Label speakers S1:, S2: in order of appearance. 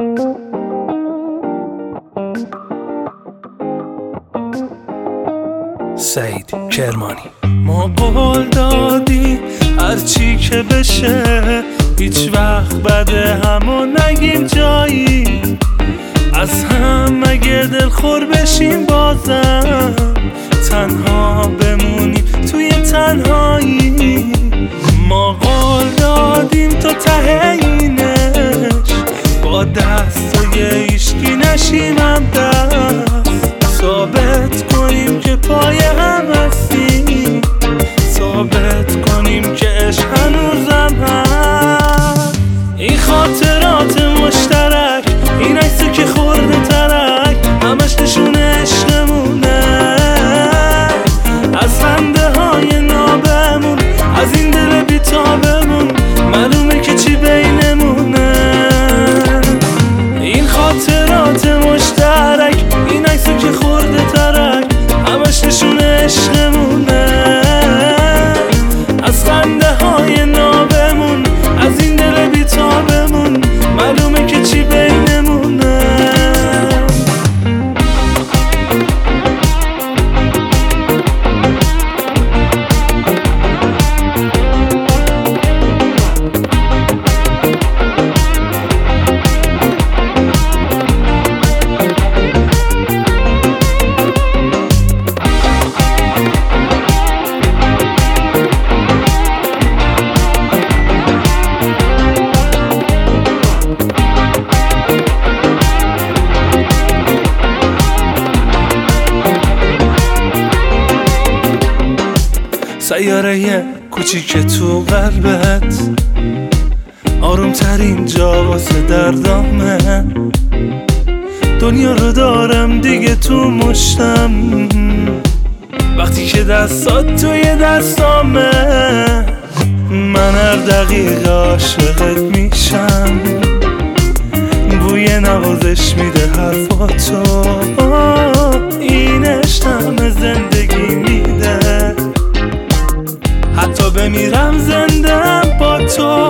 S1: سعید کرمانی. ما قول دادیم هرچی که بشه هیچ وقت بعد همو نگیم جایی، از هم اگه دلخور بشیم بازم تنها بمونیم توی تنهایی. ما قول دادیم تا ته اینش با دستای هیچکی نشیم هم دست، ثابت کنیم که پای هم هستیم، ثابت کنیم که عشق هنوزم هست. این خاطرات مشترک، این عکسی که خورده ترک، همش نشون عشقمونه، از خنده های نابمون، از این دل بیتابمون معلومه که چی بینمونه. این خاطرات مشترک، این عکسی که خورده ترک، همش نشون عشقمونه، از خنده های نابمون، از این دل بیتابمون معلومه که چی بینمونه. سیاره کوچیک تو قلبت، آروم ترین جا واسه دردامه، دنیا رو دارم دیگه تو مشتم، وقتی که دستات توی دستامه، من هر دقیقه عاشقت میشم، بوی نوازش میده حرفاتو، این عشقم زندگی میده، حتی بمیرم زندم با تو.